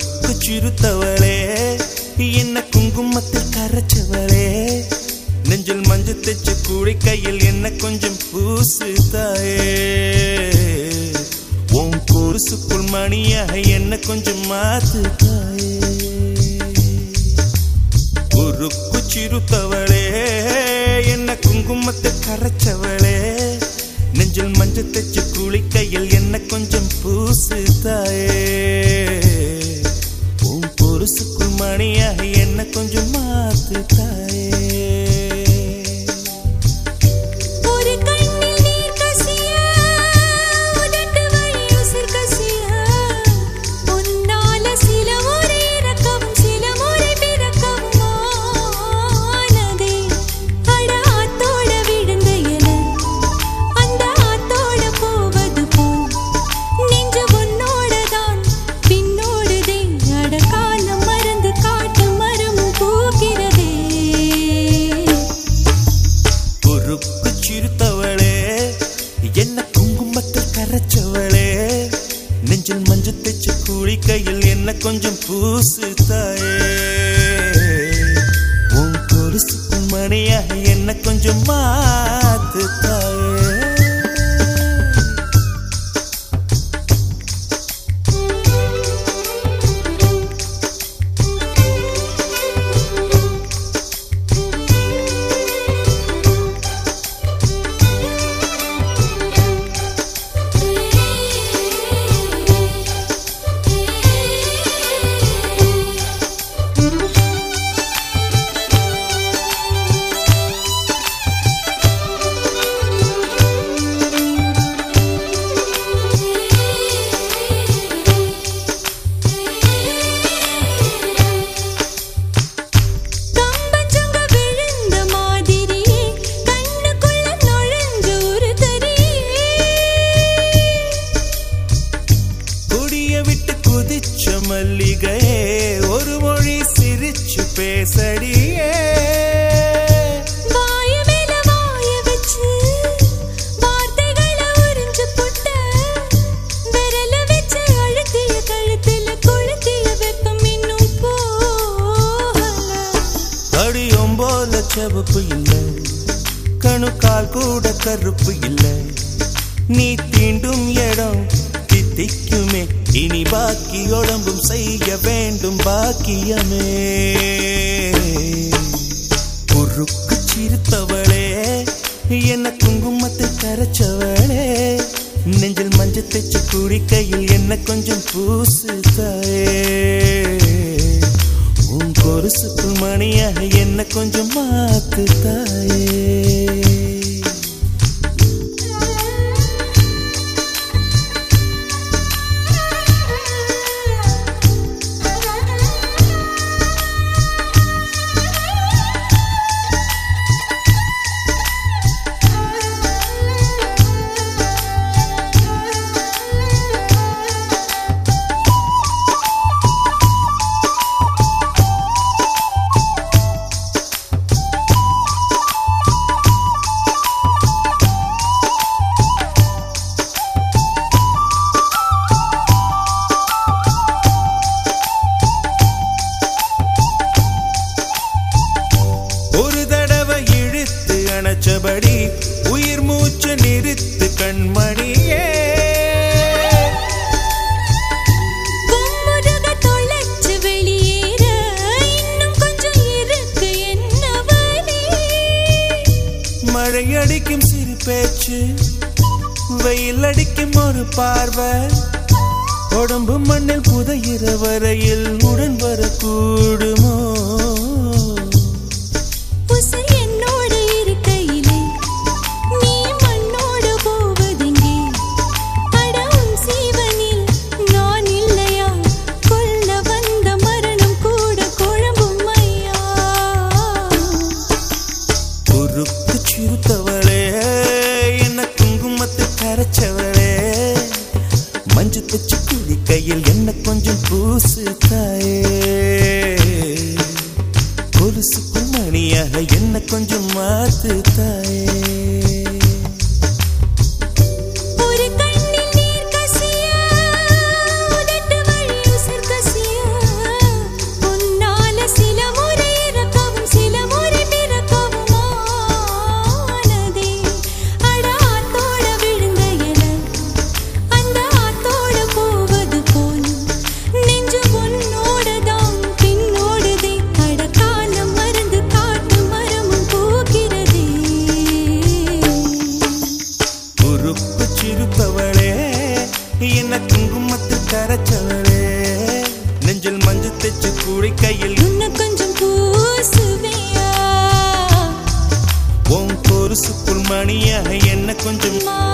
குறுக்கு சிறுத்தவளே என்ன குங்குமத்தில் கரைச்சவளே நெஞ்சில் மஞ்சள் தைச்சு கூடி கையில் என்ன கொஞ்சம் பூசு தாயே உன் குருசுக்குள் மணியாக என்ன கொஞ்சம் மாத்து தாயே குறுக்கு சிறுத்தவளே என்ன குங்குமத்தில் கரைச்சவளே நெஞ்சில் மஞ்சள் தைச்சு கூலி கையில் என்ன கொஞ்சம் பூசு தாயே உன் பொருசுக்குள் மணியாக என்ன கொஞ்சம் மாத்து தாயே நெஞ்சில் மஞ்சள் தைச்சு கூலி கையில் என்ன கொஞ்சம் பூசு தாயே உன் கொலுசுக்குள் மணியாக என்ன கொஞ்சம் மாத்து தாயே மல்லிகையே ஒரு மொழி சிரிச்சு பேசடியே வாய மேல வாய வச்சு வார்த்தைகளை உறிஞ்சு புட்ட விரல வச்சு அழுத்திய கழுத்துல கொளுத்திய வெப்பம் இன்னும் போகல அடியும் போல செவப்பு இல்லை கணுக்கால் கூட கருப்பு இல்லை நீ தீண்டும் இடம் தித்திக்குமே இனி பாக்கி உடம்பும் செய்ய வேண்டும் பாக்கியமே குறுக்கு சிறுத்தவளே என்ன குங்குமத்தில் கரைச்சவளே நெஞ்சில் மஞ்சள் தைச்சு கூடி கையில் என்ன கொஞ்சம் பூசு தாயே உன் கொலுசுக்குள் மணியாக என்ன கொஞ்சம் மாத்து தாயே அணைச்சபடி உயிர் மூச்சு நிறுத்து கண்மணியே கும்முருக தொலைச்சு வெளியேற இன்னும் கொஞ்சம் இருக்கு என்ன வழி மழை அடிக்கும் சிறு பேச்சு வெயில் அடிக்கும் ஒரு பார்வை உடம்பு மண்ணில் புதையிற வரையில் உடன் வரக்கூடுமோ சிறுத்தவளே என்ன குங்குமத்தில் கரைச்சவளே மஞ்சள் தைச்சு கூலி கையில் என்ன கொஞ்சம் பூசு தாயே கொலுசுக்குள் மணியாக என்ன கொஞ்சம் மாத்து தாயே ஒரு கண்ணில் நீர் கசியா உதட்டு வழி உசர் கசியா மஞ்சு தெச்சு குளிக்கையில் இன்னும் கொஞ்சம் பூசுவியா உன் பொருசுக்குள் மணியாக என்ன கொஞ்சம்